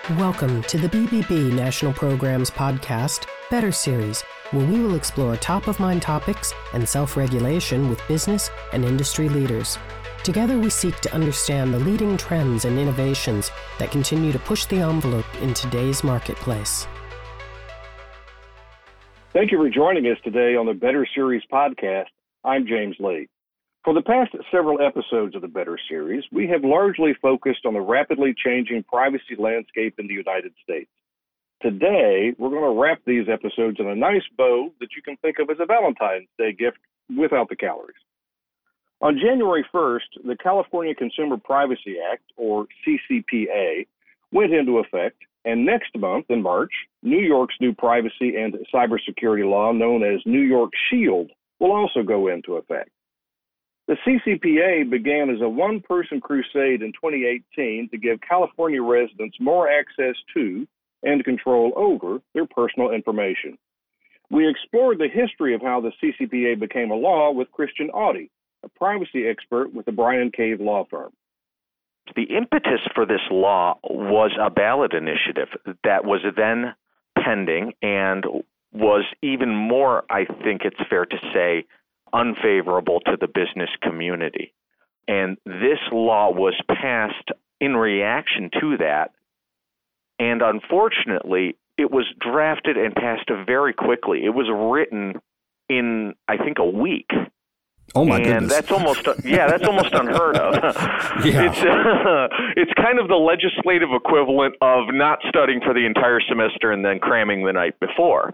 Welcome to the BBB National Programs podcast, Better Series, where we will explore top-of-mind topics and self-regulation with business and industry leaders. Together we seek to understand the leading trends and innovations that continue to push the envelope in today's marketplace. Thank you for joining us today on the Better Series podcast. I'm James Lee. For the past several episodes of the Better Series, we have largely focused on the rapidly changing privacy landscape in the United States. Today, we're going to wrap these episodes in a nice bow that you can think of as a Valentine's Day gift without the calories. On January 1st, the California Consumer Privacy Act, or CCPA, went into effect, and next month, in March, New York's new privacy and cybersecurity law, known as New York Shield, will also go into effect. The CCPA began as a one-person crusade in 2018 to give California residents more access to and control over their personal information. We explored the history of how the CCPA became a law with Christian Audi, a privacy expert with the Bryan Cave Law Firm. The impetus for this law was a ballot initiative that was then pending and was even more, I think it's fair to say, unfavorable to the business community. And this law was passed in reaction to that. And unfortunately, it was drafted and passed very quickly. It was written in, I think, a week. Oh my goodness! That's almost unheard of. Yeah. It's kind of the legislative equivalent of not studying for the entire semester and then cramming the night before.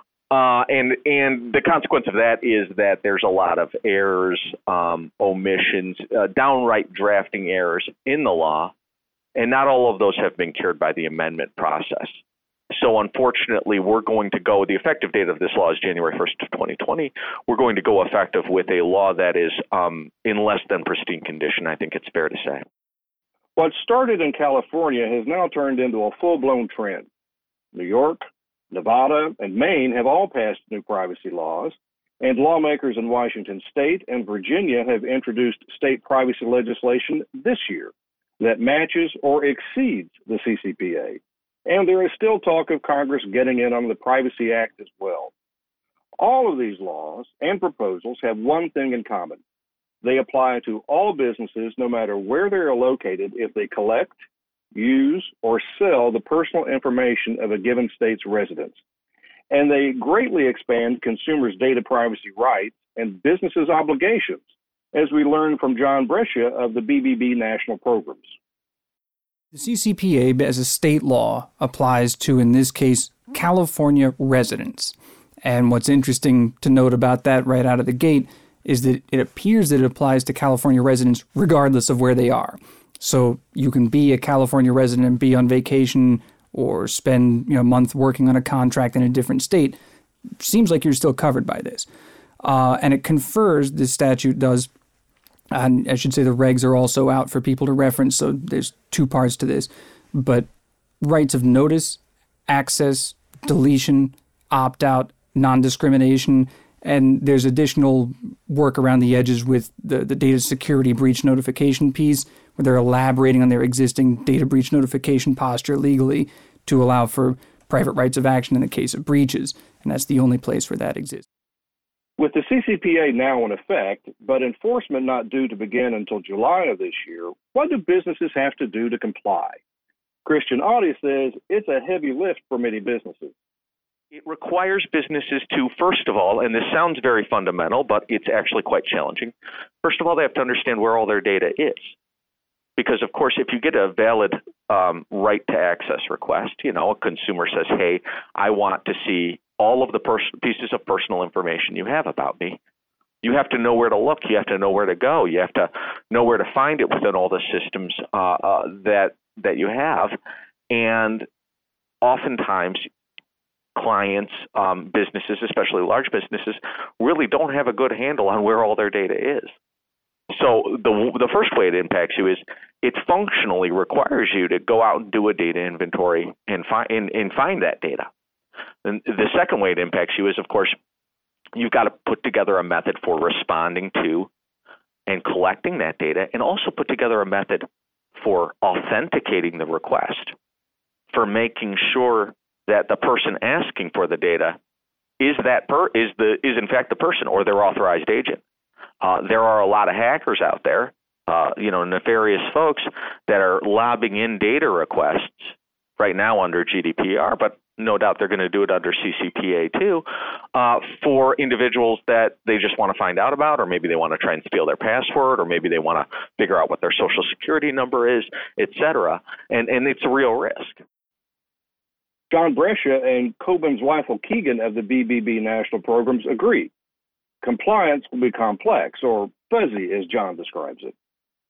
And the consequence of that is that there's a lot of errors, omissions, downright drafting errors in the law, and not all of those have been cured by the amendment process. So unfortunately, the effective date of this law is January 1st of 2020. We're going to go effective with a law that is in less than pristine condition, I think it's fair to say. What started in California has now turned into a full-blown trend. New York, Nevada, and Maine have all passed new privacy laws, and lawmakers in Washington State and Virginia have introduced state privacy legislation this year that matches or exceeds the CCPA. And there is still talk of Congress getting in on the Privacy Act as well. All of these laws and proposals have one thing in common. They apply to all businesses, no matter where they are located, if they collect, use, or sell the personal information of a given state's residents. And they greatly expand consumers' data privacy rights and businesses' obligations, as we learned from John Brescia of the BBB National Programs. The CCPA, as a state law, applies to, in this case, California residents. And what's interesting to note about that right out of the gate is that it appears that it applies to California residents regardless of where they are. So you can be a California resident and be on vacation or spend a month working on a contract in a different state. Seems like you're still covered by this. And it confers, this statute does, and I should say the regs are also out for people to reference, so there's two parts to this. But rights of notice, access, deletion, opt-out, non-discrimination, and there's additional work around the edges with the data security breach notification piece, where they're elaborating on their existing data breach notification posture legally to allow for private rights of action in the case of breaches. And that's the only place where that exists. With the CCPA now in effect, but enforcement not due to begin until July of this year, what do businesses have to do to comply? Christian Audi says it's a heavy lift for many businesses. It requires businesses to, first of all, and this sounds very fundamental, but it's actually quite challenging. First of all, they have to understand where all their data is. Because, of course, if you get a valid right to access request, a consumer says, hey, I want to see all of the pieces of personal information you have about me. You have to know where to look. You have to know where to go. You have to know where to find it within all the systems that you have. And oftentimes, clients, businesses, especially large businesses, really don't have a good handle on where all their data is. So the first way it impacts you is it functionally requires you to go out and do a data inventory and find that data. And the second way it impacts you is, of course, you've got to put together a method for responding to and collecting that data, and also put together a method for authenticating the request. for making sure that the person asking for the data is in fact the person or their authorized agent. There are a lot of hackers out there, nefarious folks that are lobbing in data requests right now under GDPR, but no doubt they're going to do it under CCPA too, for individuals that they just want to find out about, or maybe they want to try and steal their password, or maybe they want to figure out what their social security number is, et cetera. And it's a real risk. John Brescia and Coben Zweifel-Keegan of the BBB National Programs agree. Compliance will be complex, or fuzzy, as John describes it.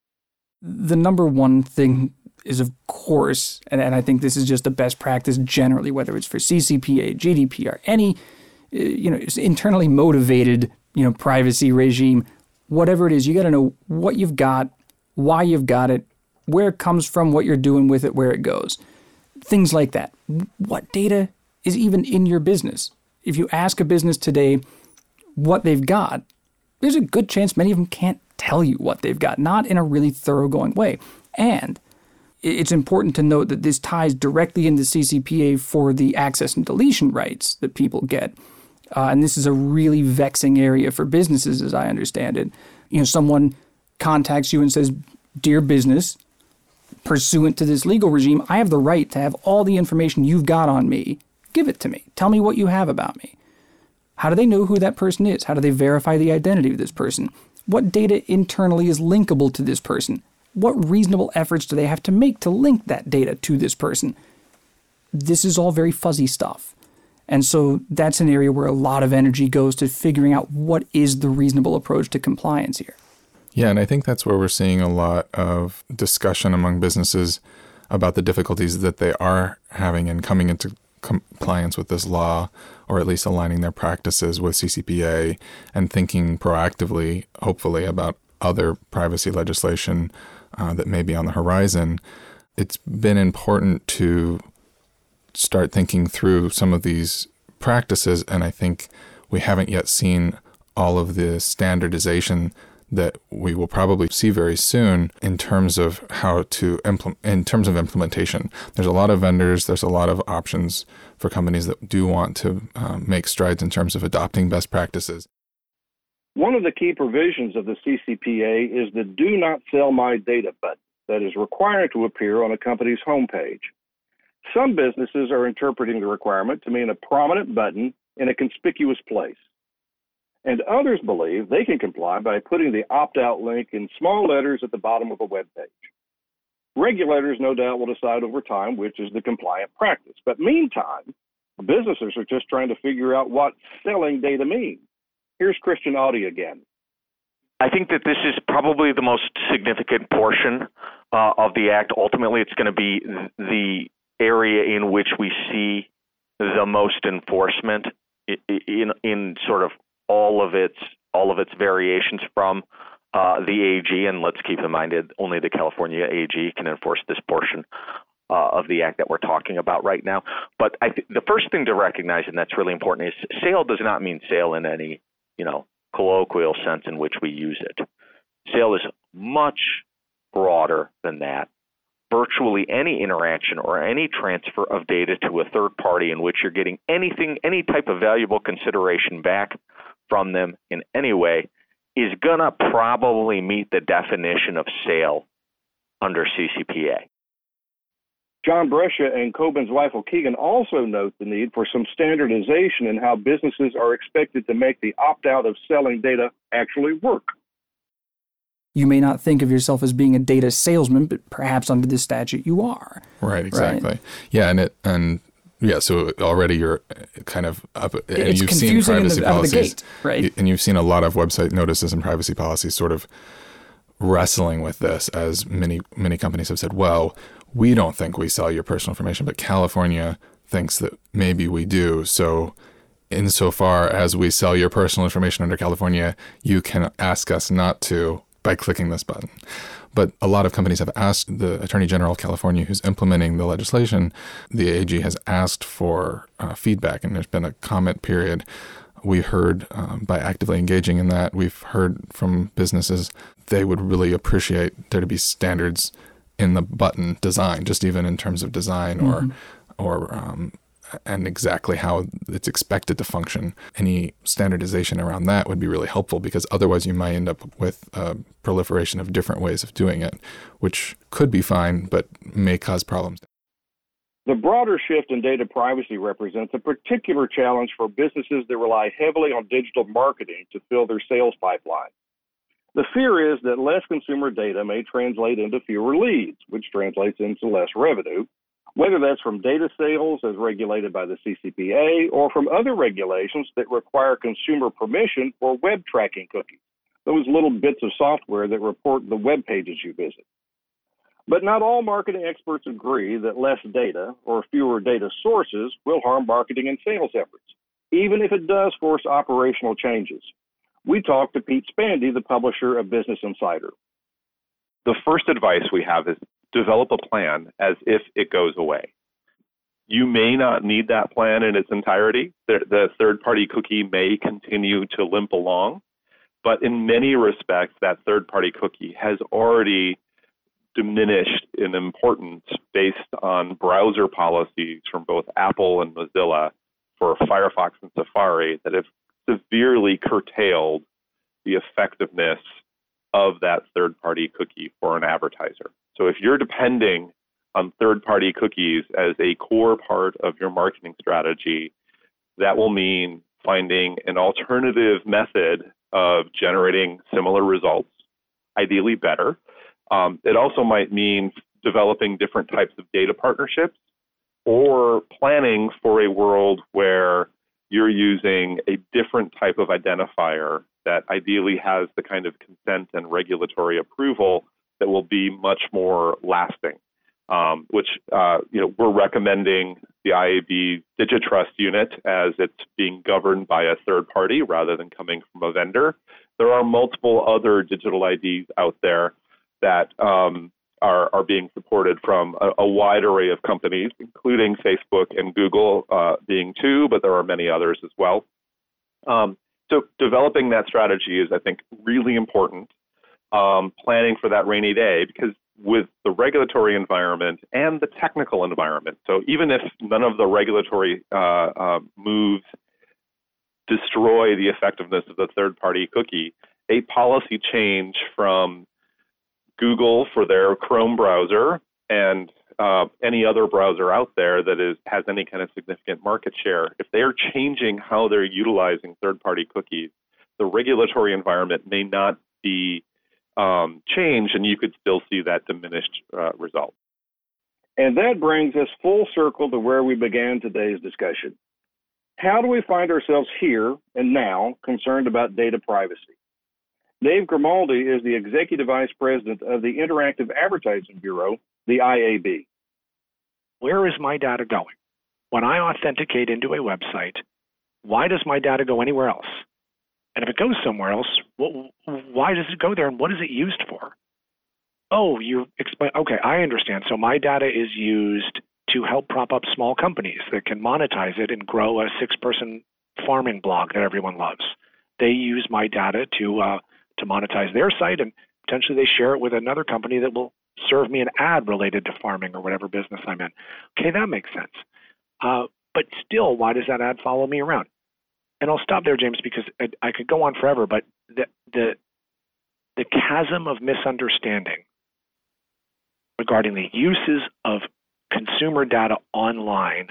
The number one thing is, of course, and I think this is just the best practice generally, whether it's for CCPA, GDPR, any internally motivated privacy regime, whatever it is, you got to know what you've got, why you've got it, where it comes from, what you're doing with it, where it goes. Things like that. What data is even in your business? If you ask a business today what they've got, there's a good chance many of them can't tell you what they've got, not in a really thoroughgoing way. And it's important to note that this ties directly into CCPA for the access and deletion rights that people get. And this is a really vexing area for businesses, as I understand it. Someone contacts you and says, "Dear business, pursuant to this legal regime, I have the right to have all the information you've got on me. Give it to me. Tell me what you have about me." How do they know who that person is? How do they verify the identity of this person? What data internally is linkable to this person? What reasonable efforts do they have to make to link that data to this person? This is all very fuzzy stuff. And so that's an area where a lot of energy goes to figuring out what is the reasonable approach to compliance here. Yeah, and I think that's where we're seeing a lot of discussion among businesses about the difficulties that they are having in coming into compliance with this law, or at least aligning their practices with CCPA and thinking proactively, hopefully, about other privacy legislation that may be on the horizon. It's been important to start thinking through some of these practices, and I think we haven't yet seen all of the standardization that we will probably see very soon in terms of how to implementation. There's a lot of vendors, there's a lot of options for companies that do want to make strides in terms of adopting best practices. One of the key provisions of the CCPA is the Do Not Sell My Data button that is required to appear on a company's homepage. Some businesses are interpreting the requirement to mean a prominent button in a conspicuous place. And others believe they can comply by putting the opt-out link in small letters at the bottom of a web page. Regulators, no doubt, will decide over time which is the compliant practice. But meantime, businesses are just trying to figure out what selling data means. Here's Christian Audy again. I think that this is probably the most significant portion of the Act. Ultimately, it's going to be the area in which we see the most enforcement in sort of all of its variations from the AG, and let's keep in mind that only the California AG can enforce this portion of the Act that we're talking about right now. But the first thing to recognize, and that's really important, is sale does not mean sale in any colloquial sense in which we use it. Sale is much broader than that. Virtually any interaction or any transfer of data to a third party in which you're getting any type of valuable consideration back from them in any way is going to probably meet the definition of sale under CCPA. John Brescia and Coben Zweifel-Keegan also note the need for some standardization in how businesses are expected to make the opt-out of selling data actually work. You may not think of yourself as being a data salesman, but perhaps under this statute you are. Right, exactly. Right? Yeah, so already you're kind of up, and it's you've seen privacy policies, out of the gate, right? And you've seen a lot of website notices and privacy policies sort of wrestling with this, as many companies have said, well, we don't think we sell your personal information, but California thinks that maybe we do. So insofar as we sell your personal information under California, you can ask us not to by clicking this button. But a lot of companies have asked the Attorney General of California, who's implementing the legislation, the AG has asked for feedback, and there's been a comment period. We heard by actively engaging in that, we've heard from businesses they would really appreciate there to be standards in the button design, just even in terms of design and exactly how it's expected to function. Any standardization around that would be really helpful, because otherwise you might end up with a proliferation of different ways of doing it, which could be fine, but may cause problems. The broader shift in data privacy represents a particular challenge for businesses that rely heavily on digital marketing to fill their sales pipeline. The fear is that less consumer data may translate into fewer leads, which translates into less revenue, whether that's from data sales as regulated by the CCPA or from other regulations that require consumer permission for web tracking cookies, those little bits of software that report the web pages you visit. But not all marketing experts agree that less data or fewer data sources will harm marketing and sales efforts, even if it does force operational changes. We talked to Pete Spandy, the publisher of Business Insider. The first advice we have is develop a plan as if it goes away. You may not need that plan in its entirety. The third-party cookie may continue to limp along, but in many respects, that third-party cookie has already diminished in importance based on browser policies from both Apple and Mozilla for Firefox and Safari that have severely curtailed the effectiveness of that third-party cookie for an advertiser. So if you're depending on third-party cookies as a core part of your marketing strategy, that will mean finding an alternative method of generating similar results, ideally better. It also might mean developing different types of data partnerships or planning for a world where you're using a different type of identifier that ideally has the kind of consent and regulatory approval that will be much more lasting, which we're recommending the IAB DigiTrust unit as it's being governed by a third party rather than coming from a vendor. There are multiple other digital IDs out there that are being supported from a wide array of companies, including Facebook and Google being two, but there are many others as well. So developing that strategy is, I think, really important. Planning for that rainy day, because with the regulatory environment and the technical environment, so even if none of the regulatory moves destroy the effectiveness of the third-party cookie, a policy change from Google for their Chrome browser and any other browser out there that has any kind of significant market share, if they're changing how they're utilizing third-party cookies, the regulatory environment may not be changed, and you could still see that diminished result. And that brings us full circle to where we began today's discussion. How do we find ourselves here and now concerned about data privacy? Dave Grimaldi is the Executive Vice President of the Interactive Advertising Bureau, the IAB. Where is my data going? When I authenticate into a website, why does my data go anywhere else? And if it goes somewhere else, why does it go there and what is it used for? Oh, you explain. Okay, I understand. So my data is used to help prop up small companies that can monetize it and grow a 6-person farming blog that everyone loves. They use my data to monetize their site, and potentially they share it with another company that will serve me an ad related to farming or whatever business I'm in. Okay, that makes sense. But still, why does that ad follow me around? And I'll stop there, James, because I could go on forever, but the chasm of misunderstanding regarding the uses of consumer data online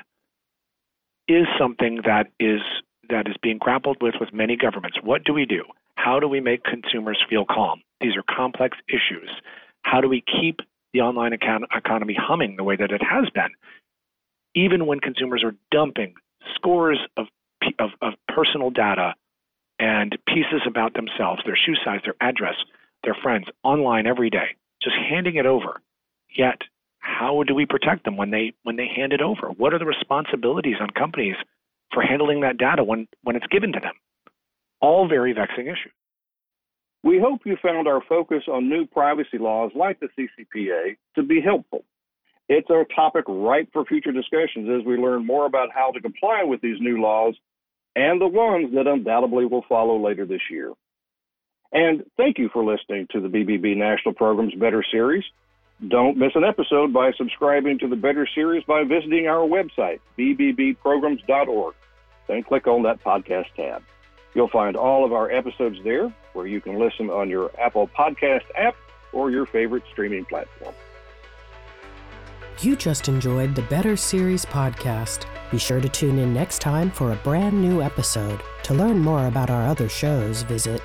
is something that is being grappled with many governments. What do we do? How do we make consumers feel calm? These are complex issues. How do we keep the online economy humming the way that it has been, even when consumers are dumping scores of personal data and pieces about themselves, their shoe size, their address, their friends, online every day, just handing it over. Yet, how do we protect them when they hand it over? What are the responsibilities on companies for handling that data when it's given to them? All very vexing issues. We hope you found our focus on new privacy laws like the CCPA to be helpful. It's our topic ripe for future discussions as we learn more about how to comply with these new laws and the ones that undoubtedly will follow later this year. And thank you for listening to the BBB National Program's Better Series. Don't miss an episode by subscribing to the Better Series by visiting our website, bbbprograms.org. Then click on that podcast tab. You'll find all of our episodes there, where you can listen on your Apple Podcast app or your favorite streaming platform. You just enjoyed the Better Series podcast. Be sure to tune in next time for a brand new episode. To learn more about our other shows, visit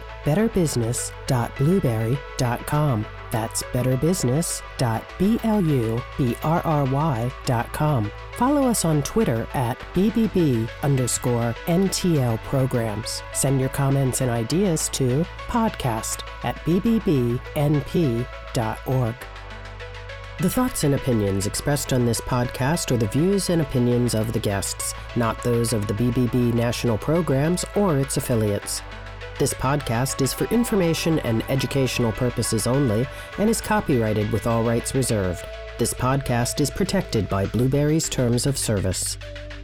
betterbusiness.blueberry.com. That's betterbusiness.blueberry.com. Follow us on Twitter at BBB_NTL programs. Send your comments and ideas to podcast@bbbnp.org. The thoughts and opinions expressed on this podcast are the views and opinions of the guests, not those of the BBB National Programs or its affiliates. This podcast is for information and educational purposes only and is copyrighted with all rights reserved. This podcast is protected by Blueberry's Terms of Service.